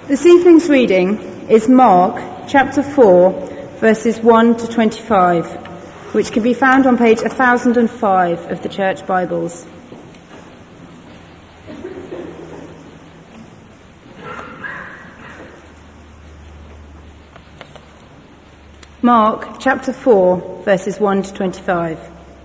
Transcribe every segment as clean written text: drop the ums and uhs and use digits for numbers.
This evening's reading is Mark chapter 4, verses 1 to 25, which can be found on page 1005 of the Church Bibles. Mark chapter 4, verses 1 to 25.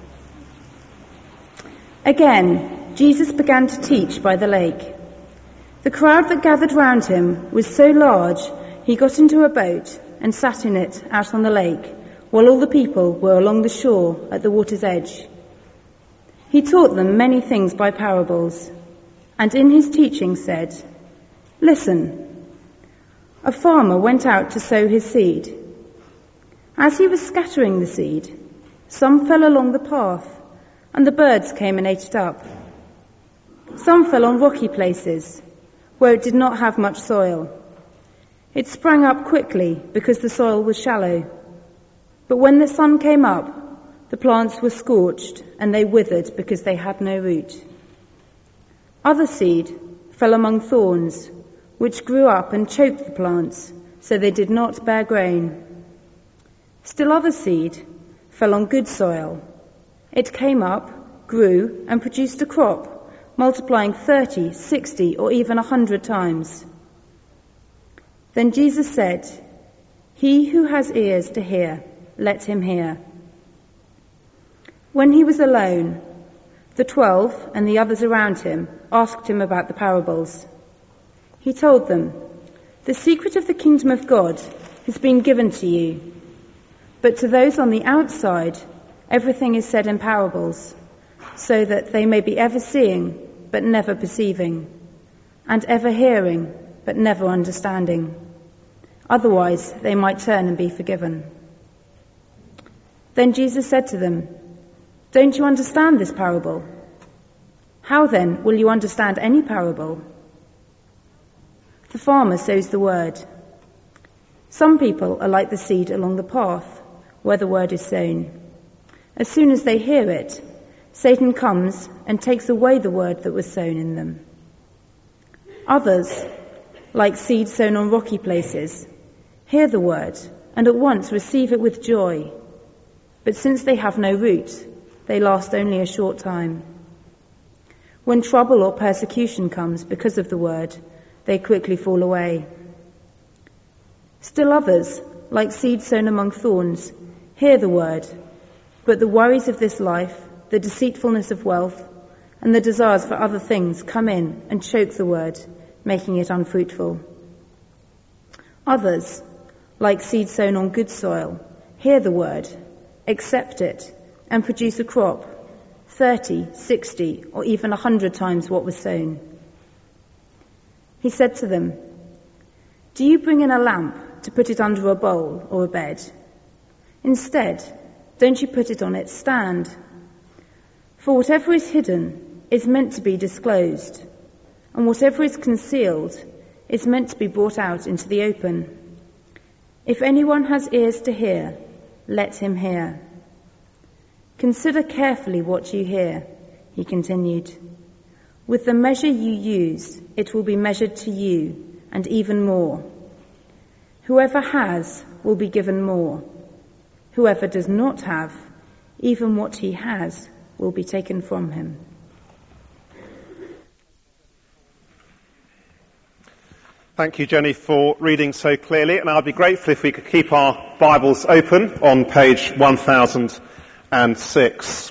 Again, Jesus began to teach by the lake. The crowd that gathered round him was so large, he got into a boat and sat in it out on the lake, while all the people were along the shore at the water's edge. He taught them many things by parables, and in his teaching said, "Listen, a farmer went out to sow his seed. As he was scattering the seed, some fell along the path, and the birds came and ate it up. Some fell on rocky places, where it did not have much soil. It sprang up quickly because the soil was shallow. But when the sun came up, the plants were scorched and they withered because they had no root. Other seed fell among thorns, which grew up and choked the plants, so they did not bear grain. Still other seed fell on good soil. It came up, grew, and produced a crop, multiplying 30, 60, or even 100 times. Then Jesus said, "He who has ears to hear, let him hear." When he was alone, the 12 and the others around him asked him about the parables. He told them, "The secret of the kingdom of God has been given to you, but to those on the outside, everything is said in parables, so that they may be ever seeing but never perceiving, and ever hearing but never understanding. Otherwise they might turn and be forgiven." Then Jesus said to them, "Don't you understand this parable? How then will you understand any parable? The farmer sows the word. Some people are like the seed along the path, where the word is sown. As soon as they hear it, Satan comes and takes away the word that was sown in them. Others, like seed sown on rocky places, hear the word and at once receive it with joy. But since they have no root, they last only a short time. When trouble or persecution comes because of the word, they quickly fall away. Still others, like seed sown among thorns, hear the word, but the worries of this life, the deceitfulness of wealth, and the desires for other things come in and choke the word, making it unfruitful. Others, like seed sown on good soil, hear the word, accept it, and produce a crop, 30, 60, or even 100 times what was sown." He said to them, "Do you bring in a lamp to put it under a bowl or a bed? Instead, don't you put it on its stand? For whatever is hidden is meant to be disclosed, and whatever is concealed is meant to be brought out into the open. If anyone has ears to hear, let him hear. Consider carefully what you hear," he continued. "With the measure you use, it will be measured to you, and even more. Whoever has will be given more. Whoever does not have, even what he has will be taken from him." Thank you, Jenny, for reading so clearly, and I'd be grateful if we could keep our Bibles open on page 1006.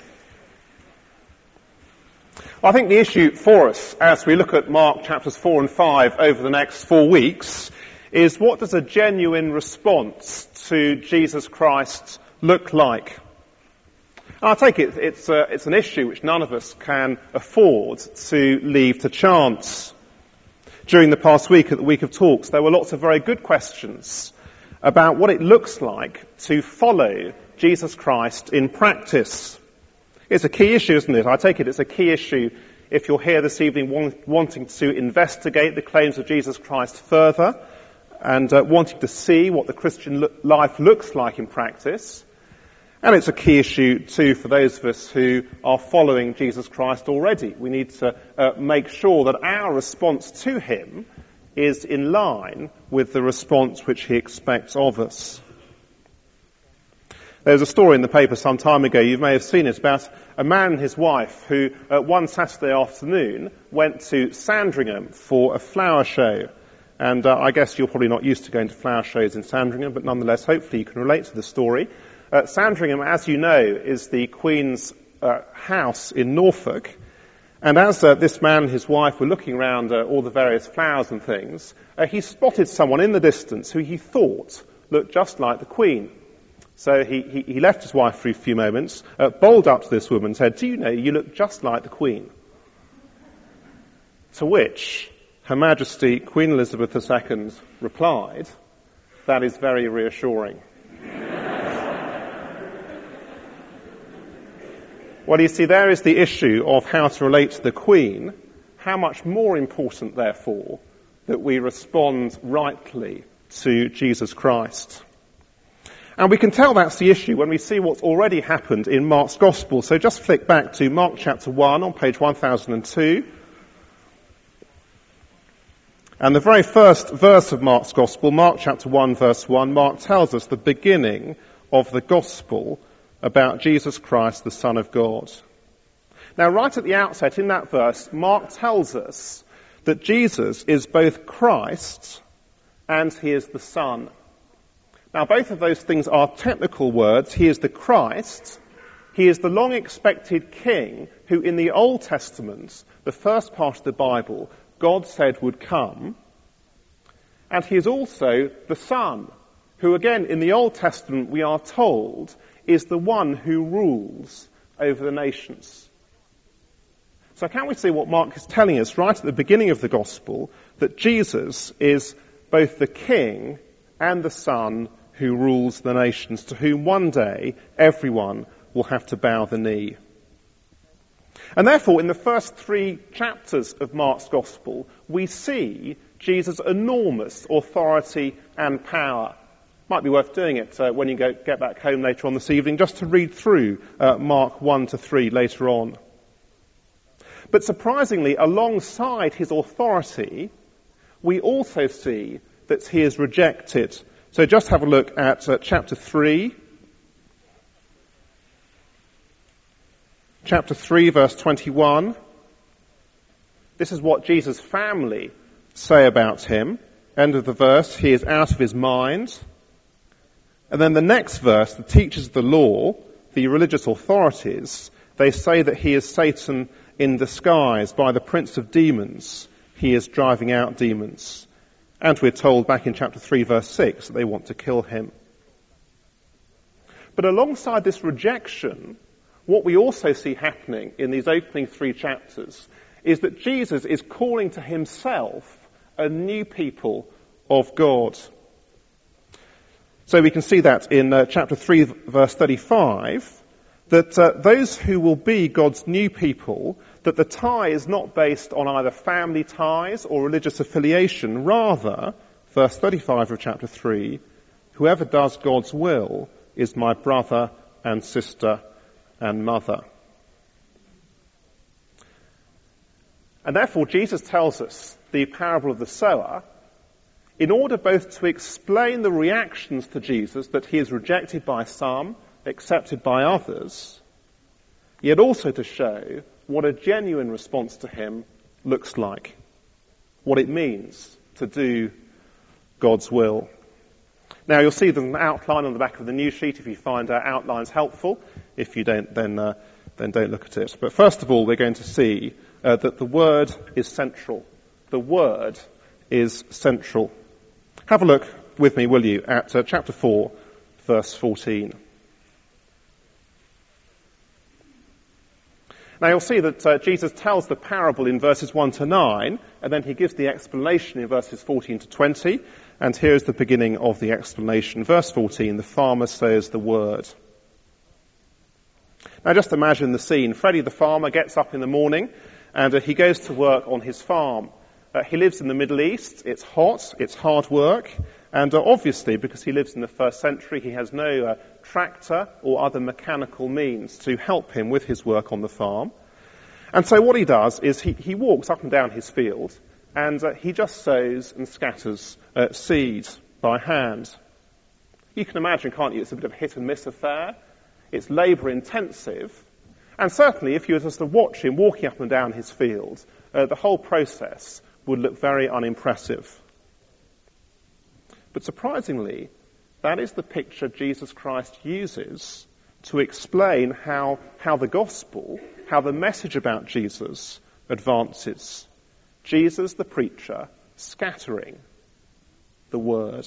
I think the issue for us as we look at Mark chapters 4 and 5 over the next 4 weeks is, what does a genuine response to Jesus Christ look like? And I take it it's an issue which none of us can afford to leave to chance. During the past week, at the Week of Talks, there were lots of very good questions about what it looks like to follow Jesus Christ in practice. It's a key issue, isn't it? I take it it's a key issue if you're here this evening wanting to investigate the claims of Jesus Christ further and wanting to see what the Christian life looks like in practice. And it's a key issue too for those of us who are following Jesus Christ already. We need to make sure that our response to him is in line with the response which he expects of us. There was a story in the paper some time ago, you may have seen it, about a man and his wife who one Saturday afternoon went to Sandringham for a flower show. And I guess you're probably not used to going to flower shows in Sandringham, but nonetheless, hopefully you can relate to the story. Sandringham, as you know, is the Queen's house in Norfolk. And as this man and his wife were looking around all the various flowers and things, he spotted someone in the distance who he thought looked just like the Queen. So he left his wife for a few moments, bowled up to this woman and said, "Do you know, you look just like the Queen?" To which Her Majesty Queen Elizabeth II replied, "That is very reassuring." Well, you see, there is the issue of how to relate to the Queen. How much more important, therefore, that we respond rightly to Jesus Christ. And we can tell that's the issue when we see what's already happened in Mark's Gospel. So just flick back to Mark chapter 1 on page 1002. And the very first verse of Mark's Gospel, Mark chapter 1 verse 1, Mark tells us the beginning of the Gospel about Jesus Christ, the Son of God. Now, right at the outset in that verse, Mark tells us that Jesus is both Christ and he is the Son. Now, both of those things are technical words. He is the Christ. He is the long-expected King who, in the Old Testament, the first part of the Bible, God said would come. And he is also the Son, who, again, in the Old Testament, we are told, is the one who rules over the nations. So can we see what Mark is telling us right at the beginning of the Gospel, that Jesus is both the King and the Son who rules the nations, to whom one day everyone will have to bow the knee. And therefore, in the first 3 chapters of Mark's Gospel, we see Jesus' enormous authority and power. Might be worth doing it when you get back home later on this evening, just to read through Mark 1 to 3 later on. But surprisingly, alongside his authority, we also see that he is rejected. So just have a look at chapter 3. Chapter 3, verse 21. This is what Jesus' family say about him. End of the verse, he is out of his mind. And then the next verse, the teachers of the law, the religious authorities, they say that he is Satan in disguise. By the prince of demons, he is driving out demons. And we're told back in chapter 3, verse 6, that they want to kill him. But alongside this rejection, what we also see happening in these opening 3 chapters is that Jesus is calling to himself a new people of God. So we can see that in chapter 3, verse 35, that those who will be God's new people, that the tie is not based on either family ties or religious affiliation. Rather, verse 35 of chapter 3, whoever does God's will is my brother and sister and mother. And therefore, Jesus tells us the parable of the sower in order both to explain the reactions to Jesus, that he is rejected by some, accepted by others, yet also to show what a genuine response to him looks like, what it means to do God's will. Now, you'll see there's an outline on the back of the news sheet if you find our outlines helpful. If you don't, then don't look at it. But first of all, we're going to see that the Word is central. The Word is central. Have a look with me, will you, at chapter 4, verse 14. Now you'll see that Jesus tells the parable in verses 1 to 9, and then he gives the explanation in verses 14 to 20. And here's the beginning of the explanation. Verse 14, the farmer sows the word. Now just imagine the scene. Freddie the farmer gets up in the morning and he goes to work on his farm. He lives in the Middle East. It's hot. It's hard work. And obviously, because he lives in the first century, he has no tractor or other mechanical means to help him with his work on the farm. And so what he does is he walks up and down his field and he just sows and scatters seed by hand. You can imagine, can't you, it's a bit of a hit and miss affair. It's labour intensive, and certainly if you were just to watch him walking up and down his field, the whole process would look very unimpressive. But surprisingly, that is the picture Jesus Christ uses to explain how the gospel, how the message about Jesus advances. Jesus, the preacher, scattering the word.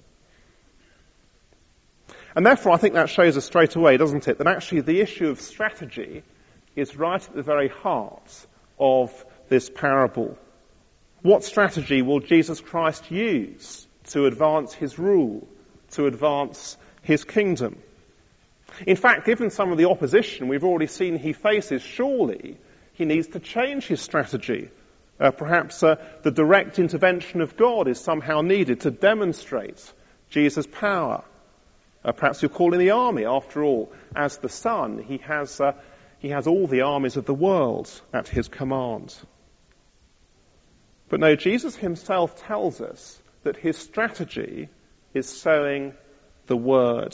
And therefore, I think that shows us straight away, doesn't it, that actually the issue of strategy is right at the very heart of this parable. What strategy will Jesus Christ use to advance his rule, to advance his kingdom? In fact, given some of the opposition we've already seen he faces, surely he needs to change his strategy. Perhaps the direct intervention of God is somehow needed to demonstrate Jesus' power. Perhaps you'll call in the army. After all, as the Son, he has all the armies of the world at his command. But no, Jesus himself tells us that his strategy is sowing the word.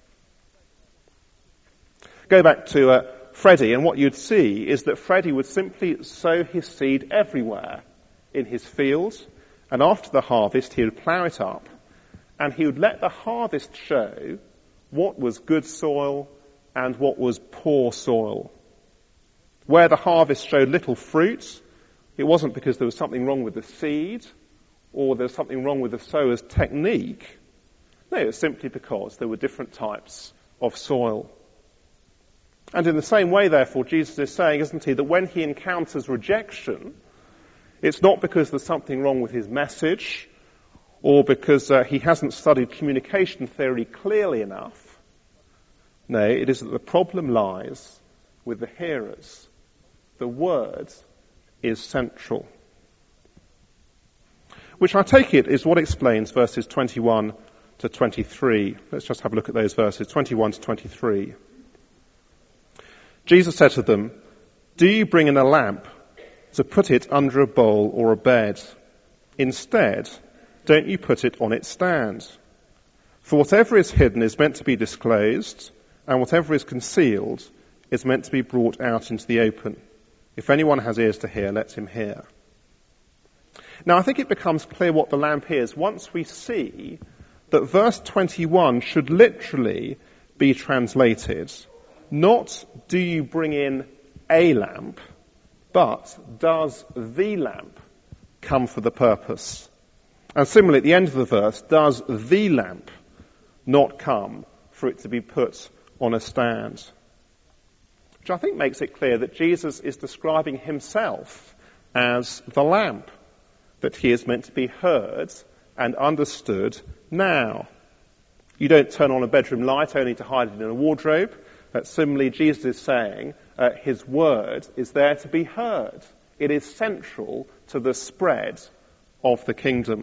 Go back to Freddie, and what you'd see is that Freddie would simply sow his seed everywhere in his fields, and after the harvest he would plough it up, and he would let the harvest show what was good soil and what was poor soil. Where the harvest showed little fruit, it wasn't because there was something wrong with the seed or there was something wrong with the sower's technique. No, it was simply because there were different types of soil. And in the same way, therefore, Jesus is saying, isn't he, that when he encounters rejection, it's not because there's something wrong with his message or because he hasn't studied communication theory clearly enough. No, it is that the problem lies with the hearers. The word is central. Which I take it is what explains verses 21 to 23. Let's just have a look at those verses, 21 to 23. Jesus said to them, "Do you bring in a lamp to put it under a bowl or a bed? Instead, don't you put it on its stand? For whatever is hidden is meant to be disclosed, and whatever is concealed is meant to be brought out into the open. If anyone has ears to hear, let him hear." Now, I think it becomes clear what the lamp is once we see that verse 21 should literally be translated, not "do you bring in a lamp," but "does the lamp come for the purpose?" And similarly, at the end of the verse, "does the lamp not come for it to be put on a stand?" Which I think makes it clear that Jesus is describing himself as the lamp, that he is meant to be heard and understood now. You don't turn on a bedroom light only to hide it in a wardrobe. Similarly, Jesus is saying his word is there to be heard. It is central to the spread of the kingdom.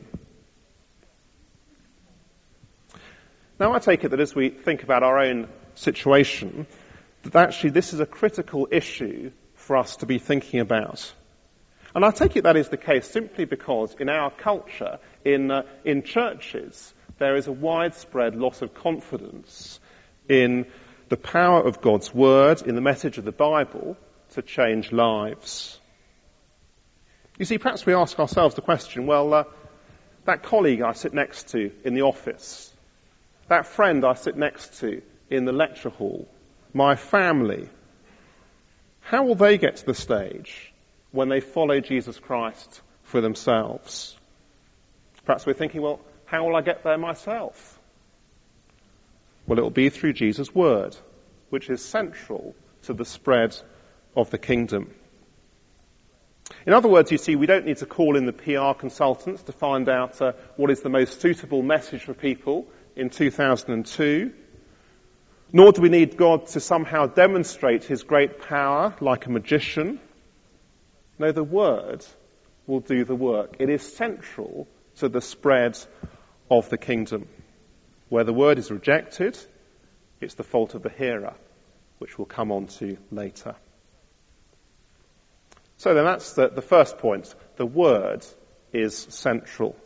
Now, I take it that as we think about our own situation, that actually this is a critical issue for us to be thinking about. And I take it that is the case simply because in our culture, in churches, there is a widespread loss of confidence in the power of God's word, in the message of the Bible, to change lives. You see, perhaps we ask ourselves the question, well, that colleague I sit next to in the office, that friend I sit next to in the lecture hall, my family, how will they get to the stage when they follow Jesus Christ for themselves? Perhaps we're thinking, well, how will I get there myself? Well, it will be through Jesus' word, which is central to the spread of the kingdom. In other words, you see, we don't need to call in the PR consultants to find out what is the most suitable message for people in 2002. Nor do we need God to somehow demonstrate his great power like a magician. No, the word will do the work. It is central to the spread of the kingdom. Where the word is rejected, it's the fault of the hearer, which we'll come on to later. So then that's the first point. The word is central.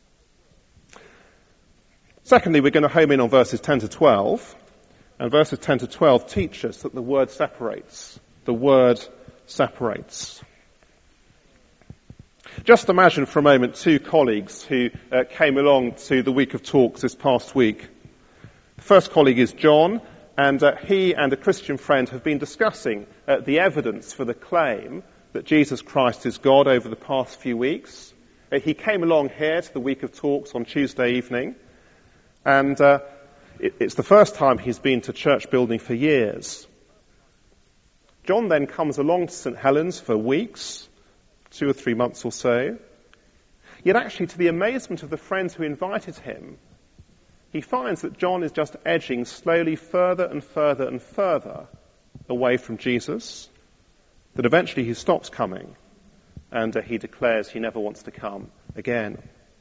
Secondly, we're going to home in on verses 10 to 12. And verses 10 to 12 teach us that the word separates. The word separates. Just imagine for a moment two colleagues who came along to the week of talks this past week. The first colleague is John, and he and a Christian friend have been discussing the evidence for the claim that Jesus Christ is God over the past few weeks. He came along here to the week of talks on Tuesday evening, and it's the first time he's been to church building for years. John then comes along to St. Helens for weeks, 2 or 3 months or so. Yet actually, to the amazement of the friends who invited him, he finds that John is just edging slowly further and further and further away from Jesus, that eventually he stops coming and he declares he never wants to come again.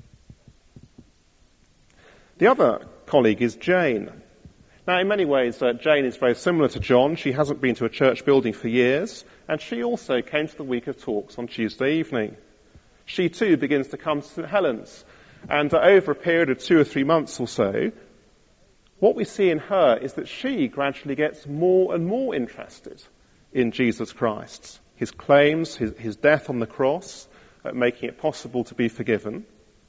The other colleague is Jane. Now, in many ways, Jane is very similar to John. She hasn't been to a church building for years, and she also came to the week of talks on Tuesday evening. She too begins to come to St. Helens, and over a period of 2 or 3 months or so, what we see in her is that she gradually gets more and more interested in Jesus Christ, his claims, his death on the cross, making it possible to be forgiven.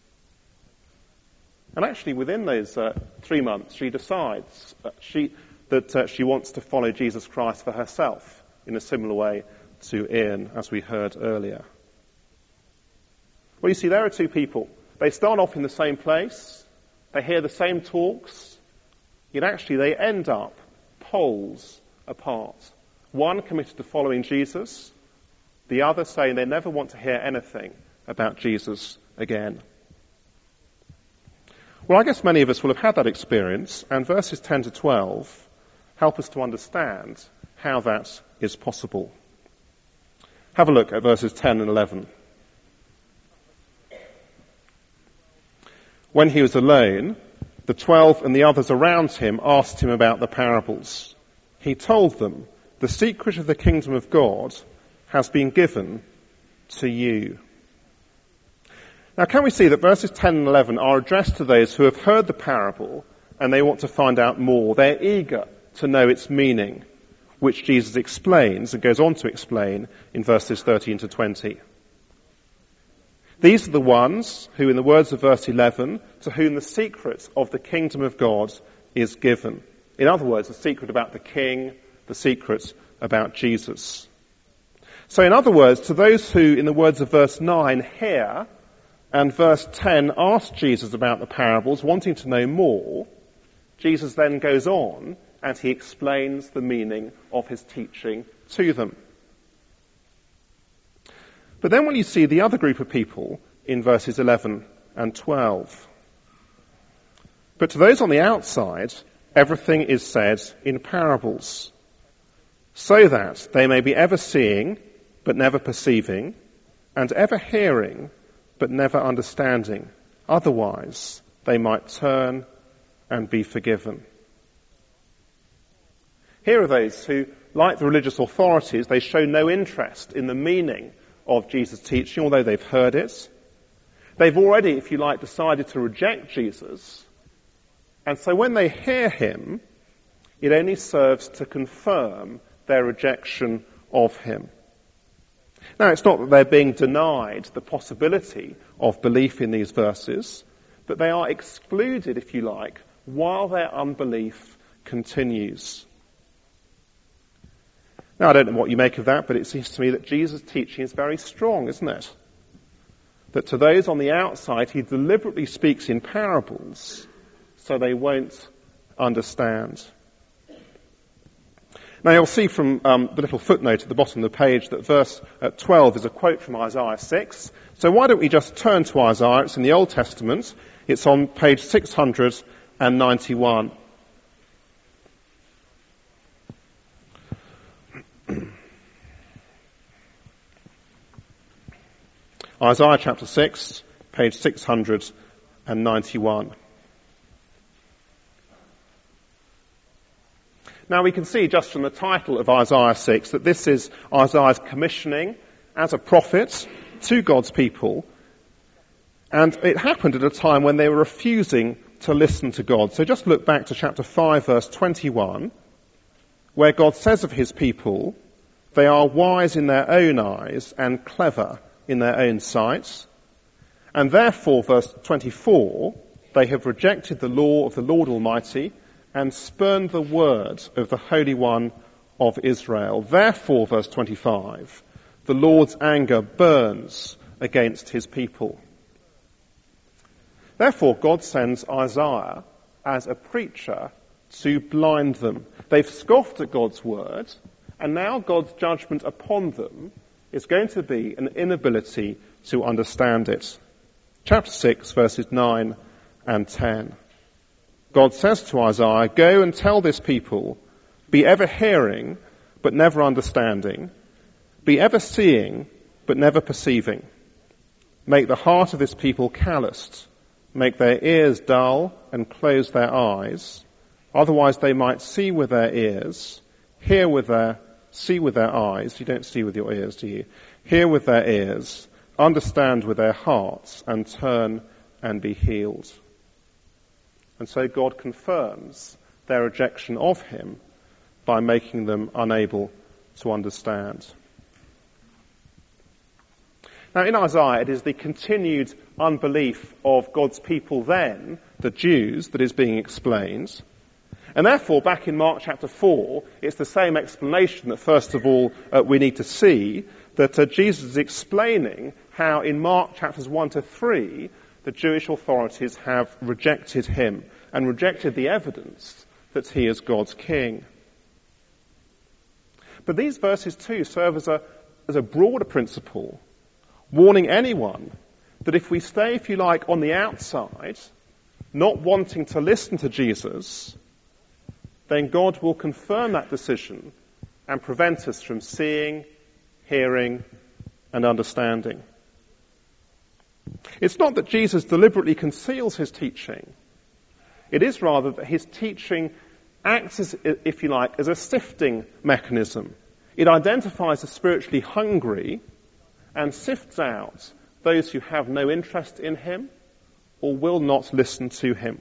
And actually, within those 3 months, she decides that she wants to follow Jesus Christ for herself in a similar way to Ian, as we heard earlier. Well, you see, there are two people. They start off in the same place. They hear the same talks. Yet actually, they end up poles apart. One committed to following Jesus. The other saying they never want to hear anything about Jesus again. Well, I guess many of us will have had that experience, and verses 10 to 12 help us to understand how that is possible. Have a look at verses 10 and 11. When he was alone, the 12 and the others around him asked him about the parables. He told them, "The secret of the kingdom of God has been given to you." Now, can we see that verses 10 and 11 are addressed to those who have heard the parable and they want to find out more. They're eager to know its meaning, which Jesus explains and goes on to explain in verses 13 to 20. These are the ones who, in the words of verse 11, to whom the secret of the kingdom of God is given. In other words, the secret about the king, the secret about Jesus. So in other words, to those who, in the words of verse 9, hear, and verse 10 asks Jesus about the parables, wanting to know more, Jesus then goes on and he explains the meaning of his teaching to them. But then when you see the other group of people in verses 11 and 12, but to those on the outside, everything is said in parables, so that they may be ever seeing but never perceiving, and ever hearing but never understanding. Otherwise, they might turn and be forgiven. Here are those who, like the religious authorities, they show no interest in the meaning of Jesus' teaching, although they've heard it. They've already, if you like, decided to reject Jesus. And so when they hear him, it only serves to confirm their rejection of him. Now, it's not that they're being denied the possibility of belief in these verses, but they are excluded, if you like, while their unbelief continues. Now, I don't know what you make of that, but it seems to me that Jesus' teaching is very strong, isn't it? That to those on the outside, he deliberately speaks in parables so they won't understand. Now, you'll see from the little footnote at the bottom of the page that verse 12 is a quote from Isaiah 6. So why don't we just turn to Isaiah? It's in the Old Testament. It's on page 691. Isaiah chapter 6, page 691. Now we can see just from the title of Isaiah 6 that this is Isaiah's commissioning as a prophet to God's people. And it happened at a time when they were refusing to listen to God. So just look back to chapter 5, verse 21, where God says of his people, they are wise in their own eyes and clever in their own sight. And therefore, verse 24, they have rejected the law of the Lord Almighty and spurned the word of the Holy One of Israel. Therefore, verse 25, the Lord's anger burns against his people. Therefore, God sends Isaiah as a preacher to blind them. They've scoffed at God's word, and now God's judgment upon them is going to be an inability to understand it. Chapter 6, verses 9 and 10. God says to Isaiah, "Go and tell this people, be ever hearing, but never understanding. Be ever seeing, but never perceiving. Make the heart of this people calloused. Make their ears dull and close their eyes. Otherwise they might see with their ears, see with their eyes." You don't see with your ears, do you? "Hear with their ears, understand with their hearts, and turn and be healed." And so God confirms their rejection of him by making them unable to understand. Now in Isaiah, it is the continued unbelief of God's people then, the Jews, that is being explained. And therefore, back in Mark chapter 4, it's the same explanation that first of all we need to see, that Jesus is explaining how in Mark chapters 1 to 3, the Jewish authorities have rejected him and rejected the evidence that he is God's king. But these verses too serve as a broader principle, warning anyone that if we stay, if you like, on the outside, not wanting to listen to Jesus, then God will confirm that decision and prevent us from seeing, hearing, and understanding. It's not that Jesus deliberately conceals his teaching. It is rather that his teaching acts as, if you like, as a sifting mechanism. It identifies the spiritually hungry and sifts out those who have no interest in him or will not listen to him.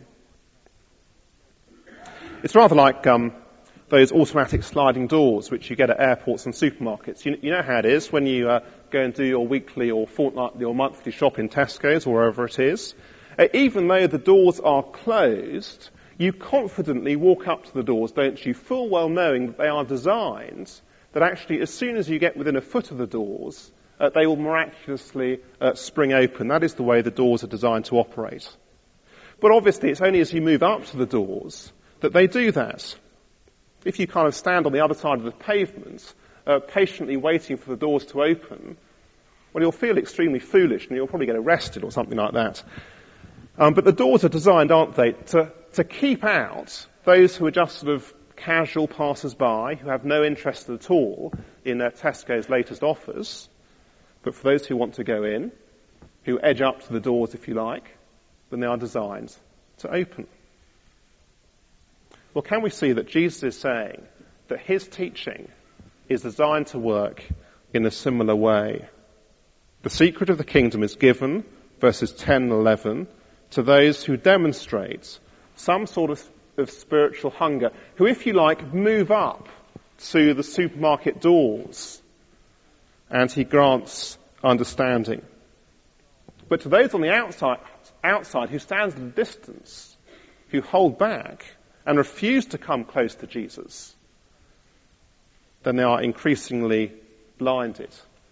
It's rather like those automatic sliding doors which you get at airports and supermarkets. You know how it is when you go and do your weekly or fortnightly or monthly shop in Tesco's or wherever it is. Even though the doors are closed, you confidently walk up to the doors, don't you, full well knowing that they are designed that actually as soon as you get within a foot of the doors, they will miraculously spring open. That is the way the doors are designed to operate. But obviously it's only as you move up to the doors that they do that. If you kind of stand on the other side of the pavement, patiently waiting for the doors to open, well, you'll feel extremely foolish and you'll probably get arrested or something like that. But the doors are designed, aren't they, to keep out those who are just sort of casual passers-by, who have no interest at all in Tesco's latest offers. But for those who want to go in, who edge up to the doors, if you like, then they are designed to open. Well, can we see that Jesus is saying that his teaching is designed to work in a similar way? The secret of the kingdom is given, verses 10 and 11, to those who demonstrate some sort of spiritual hunger, who, if you like, move up to the supermarket doors, and he grants understanding. But to those on the outside who stand at a distance, who hold back and refuse to come close to Jesus, then they are increasingly blinded.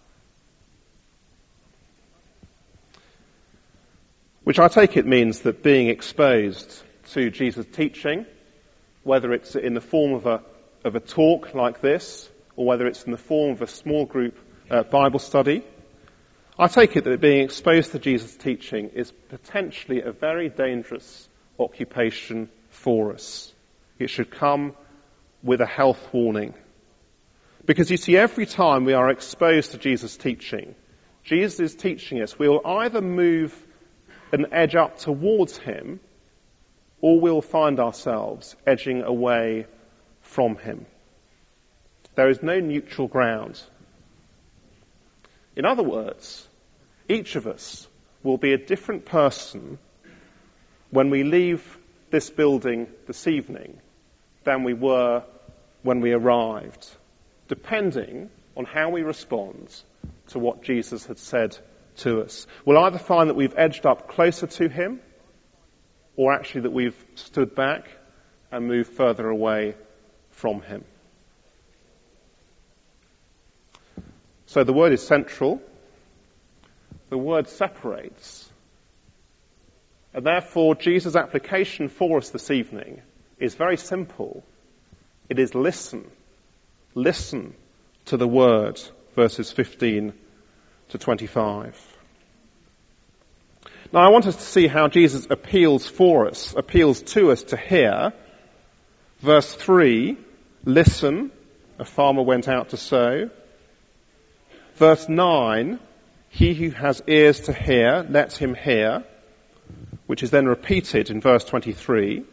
Which I take it means that being exposed to Jesus' teaching, whether it's in the form of a talk like this, or whether it's in the form of a small group Bible study, I take it that being exposed to Jesus' teaching is potentially a very dangerous occupation for us. It should come with a health warning. Because you see, every time we are exposed to Jesus' teaching, Jesus is teaching us we will either move an edge up towards him, or we'll find ourselves edging away from him. There is no neutral ground. In other words, each of us will be a different person when we leave this building this evening than we were when we arrived, depending on how we respond to what Jesus had said to us. We'll either find that we've edged up closer to him, or actually that we've stood back and moved further away from him. So the word is central. The word separates. And therefore, Jesus' application for us this evening is very simple. It is listen. Listen to the word, verses 15 to 25. Now I want us to see how Jesus appeals to us to hear. Verse 3, listen, a farmer went out to sow. Verse 9, he who has ears to hear, let him hear, which is then repeated in verse 23.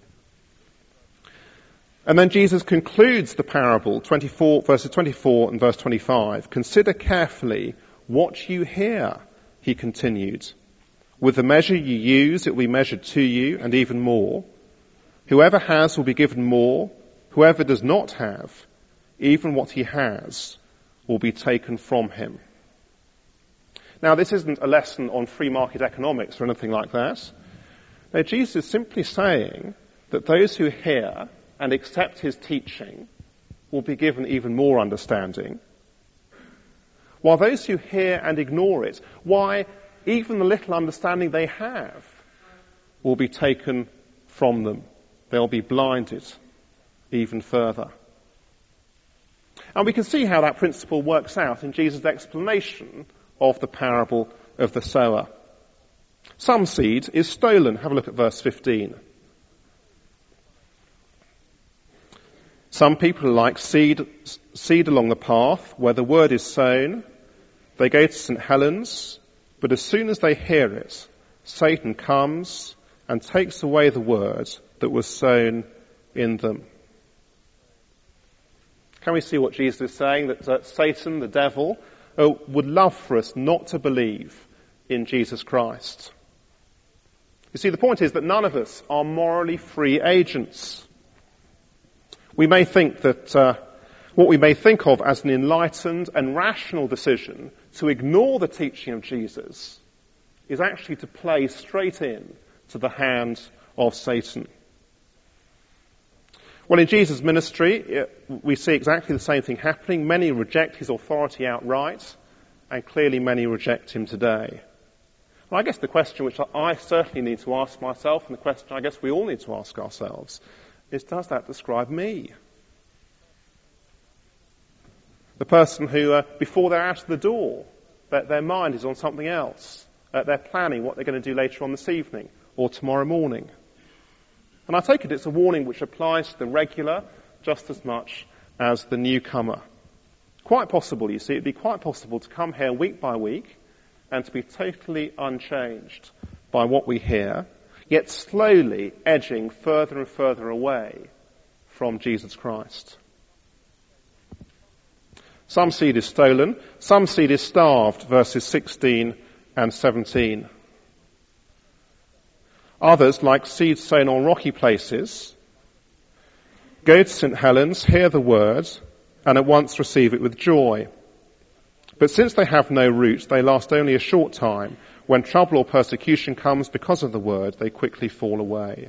And then Jesus concludes the parable, verses 24 and verse 25. Consider carefully what you hear, he continued. With the measure you use, it will be measured to you, and even more. Whoever has will be given more. Whoever does not have, even what he has, will be taken from him. Now, this isn't a lesson on free market economics or anything like that. No, Jesus is simply saying that those who hear and accept his teaching will be given even more understanding, while those who hear and ignore it, why, even the little understanding they have, will be taken from them. They'll be blinded even further. And we can see how that principle works out in Jesus' explanation of the parable of the sower. Some seed is stolen. Have a look at verse 15. Some people are like seed along the path where the word is sown. They go to St. Helens, but as soon as they hear it, Satan comes and takes away the word that was sown in them. Can we see what Jesus is saying? That Satan, the devil, would love for us not to believe in Jesus Christ. You see, the point is that none of us are morally free agents. We may think that what we may think of as an enlightened and rational decision to ignore the teaching of Jesus is actually to play straight in to the hand of Satan. Well, in Jesus' ministry, we see exactly the same thing happening. Many reject his authority outright, and clearly many reject him today. Well, I guess the question which I certainly need to ask myself, and the question I guess we all need to ask ourselves, is, does that describe me? The person who, before they're out of the door, their mind is on something else. They're planning what they're going to do later on this evening or tomorrow morning. And I take it it's a warning which applies to the regular just as much as the newcomer. Quite possible, you see, it'd be quite possible to come here week by week and to be totally unchanged by what we hear, yet slowly edging further and further away from Jesus Christ. Some seed is stolen, some seed is starved, verses 16 and 17. Others, like seeds sown on rocky places, go to St. Helens, hear the word, and at once receive it with joy. But since they have no root, they last only a short time. When trouble or persecution comes because of the word, they quickly fall away.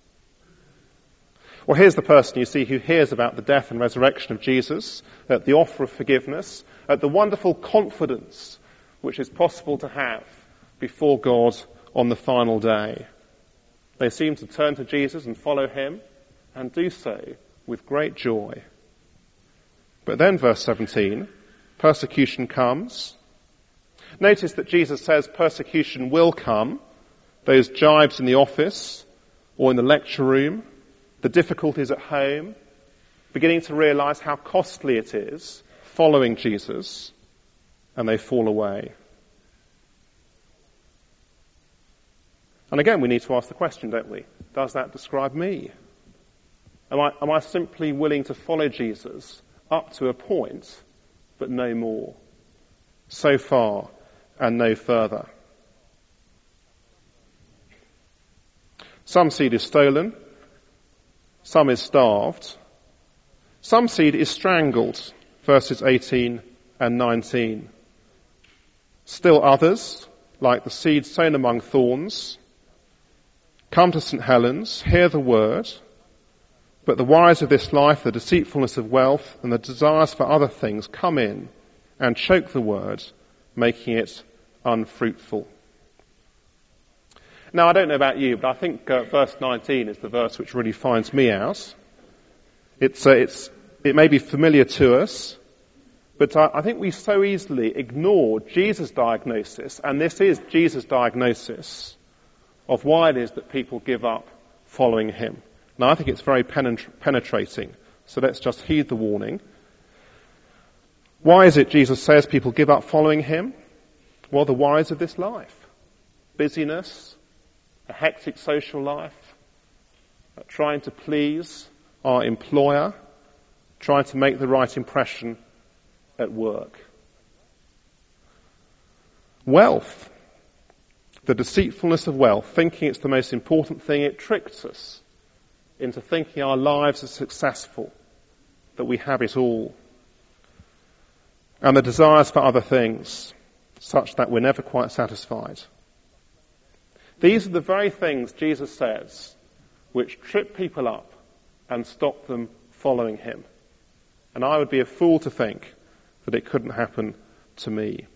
Well, here's the person, you see, who hears about the death and resurrection of Jesus, at the offer of forgiveness, at the wonderful confidence which is possible to have before God on the final day. They seem to turn to Jesus and follow him, and do so with great joy. But then, verse 17, persecution comes. Notice that Jesus says persecution will come. Those jibes in the office or in the lecture room, the difficulties at home, beginning to realize how costly it is following Jesus, and they fall away. And again, we need to ask the question, don't we? Does that describe me? Am I simply willing to follow Jesus up to a point, but no more? So far and no further. Some seed is stolen, some is starved, some seed is strangled, verses 18 and 19. Still others, like the seed sown among thorns, come to St. Helens, hear the word, but the wiles of this life, the deceitfulness of wealth, and the desires for other things come in and choke the word, making it unfruitful. Now, I don't know about you, but I think verse 19 is the verse which really finds me out. It may be familiar to us, but I think we so easily ignore Jesus' diagnosis, and this is Jesus' diagnosis, of why it is that people give up following him. Now, I think it's very penetrating, so let's just heed the warning. Why is it Jesus says people give up following him? Well, the whys of this life. Busyness, a hectic social life, trying to please our employer, trying to make the right impression at work. Wealth, the deceitfulness of wealth, thinking it's the most important thing, it tricks us into thinking our lives are successful, that we have it all. And the desires for other things, such that we're never quite satisfied. These are the very things Jesus says which trip people up and stop them following him. And I would be a fool to think that it couldn't happen to me.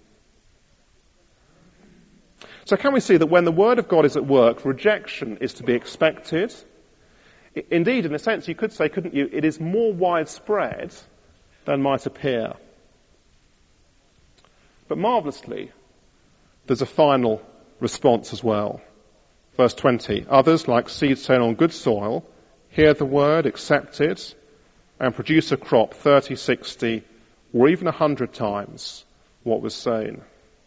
So can we see that when the Word of God is at work, rejection is to be expected? Indeed, in a sense, you could say, couldn't you, it is more widespread than might appear. But marvellously, there's a final response as well. Verse 20, others, like seed sown on good soil, hear the word, accept it, and produce a crop 30, 60, or even 100 times what was sown.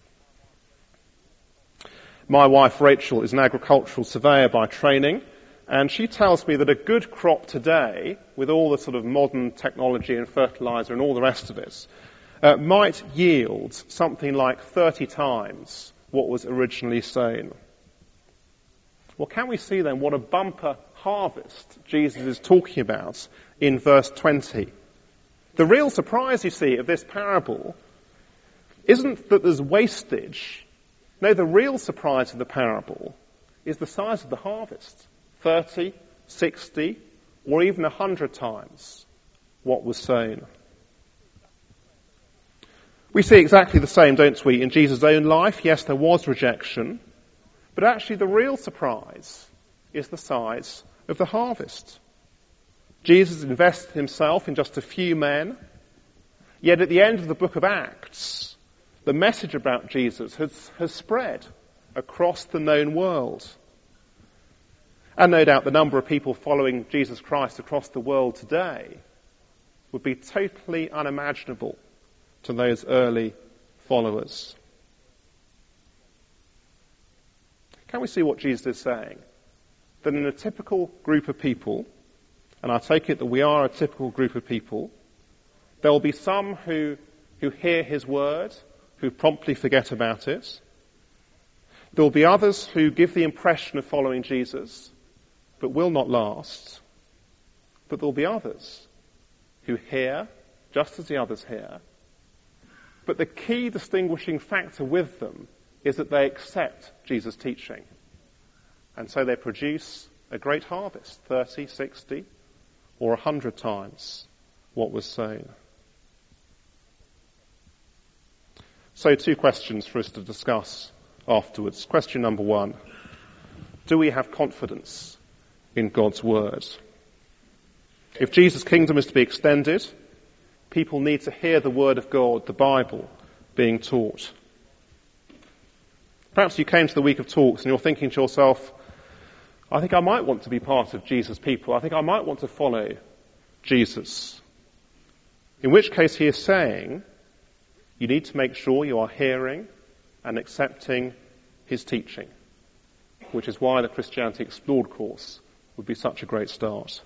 My wife Rachel is an agricultural surveyor by training, and she tells me that a good crop today, with all the sort of modern technology and fertilizer and all the rest of it, might yield something like 30 times what was originally sown. Well, can we see then what a bumper harvest Jesus is talking about in verse 20? The real surprise, you see, of this parable isn't that there's wastage. No, the real surprise of the parable is the size of the harvest. 30, 60, or even 100 times what was sown. We see exactly the same, don't we, in Jesus' own life. Yes, there was rejection, but actually the real surprise is the size of the harvest. Jesus invested himself in just a few men, yet at the end of the book of Acts, the message about Jesus has spread across the known world. And no doubt the number of people following Jesus Christ across the world today would be totally unimaginable to those early followers. Can we see what Jesus is saying? That in a typical group of people, and I take it that we are a typical group of people, there will be some who hear his word, who promptly forget about it. There will be others who give the impression of following Jesus, but will not last. But there will be others who hear, just as the others hear. But the key distinguishing factor with them is that they accept Jesus' teaching. And so they produce a great harvest, 30, 60, or 100 times what was sown. So 2 questions for us to discuss afterwards. Question number 1. Do we have confidence in God's word? If Jesus' kingdom is to be extended, people need to hear the word of God, the Bible, being taught. Perhaps you came to the week of talks and you're thinking to yourself, I think I might want to be part of Jesus' people. I think I might want to follow Jesus. In which case he is saying, you need to make sure you are hearing and accepting his teaching, which is why the Christianity Explored course would be such a great start.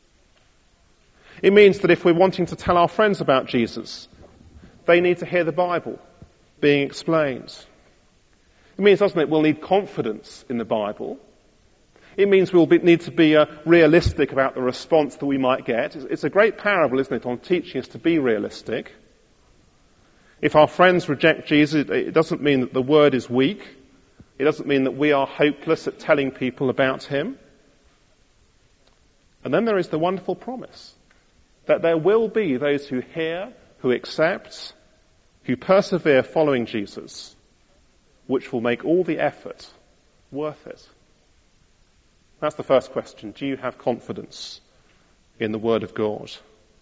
It means that if we're wanting to tell our friends about Jesus, they need to hear the Bible being explained. It means, doesn't it, we'll need confidence in the Bible. It means we'll need to be realistic about the response that we might get. It's a great parable, isn't it, on teaching us to be realistic. If our friends reject Jesus, it doesn't mean that the word is weak. It doesn't mean that we are hopeless at telling people about him. And then there is the wonderful promise that there will be those who hear, who accept, who persevere following Jesus, which will make all the effort worth it. That's the first question. Do you have confidence in the Word of God?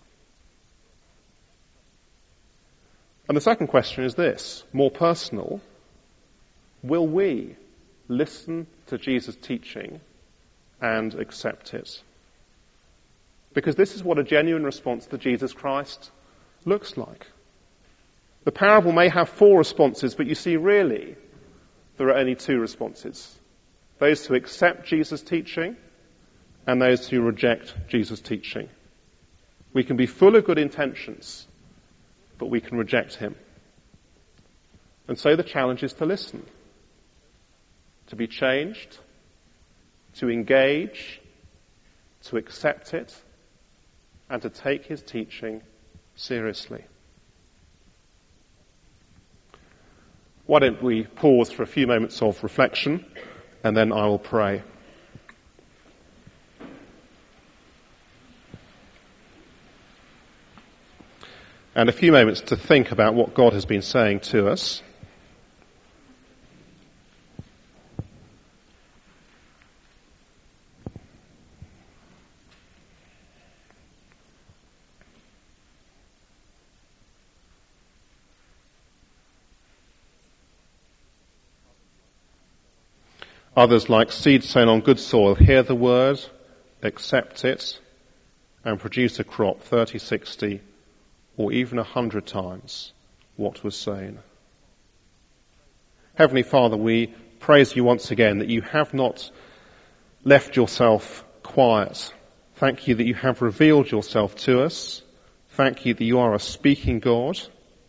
And the second question is this, more personal. Will we listen to Jesus' teaching and accept it? Because this is what a genuine response to Jesus Christ looks like. The parable may have 4 responses, but you see, really, there are only 2 responses. Those who accept Jesus' teaching and those who reject Jesus' teaching. We can be full of good intentions, but we can reject him. And so the challenge is to listen, to be changed, to engage, to accept it, and to take his teaching seriously. Why don't we pause for a few moments of reflection, and then I will pray. And a few moments to think about what God has been saying to us. Others, like seed sown on good soil, hear the word, accept it, and produce a crop 30, 60, or even 100 times what was sown. Heavenly Father, we praise you once again that you have not left yourself quiet. Thank you that you have revealed yourself to us. Thank you that you are a speaking God.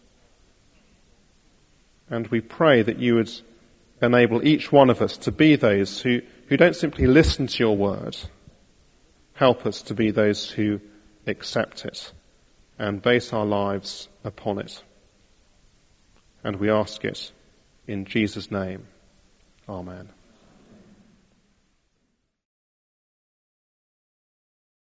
And we pray that you would enable each one of us to be those who don't simply listen to your word. Help us to be those who accept it and base our lives upon it. And we ask it in Jesus' name. Amen.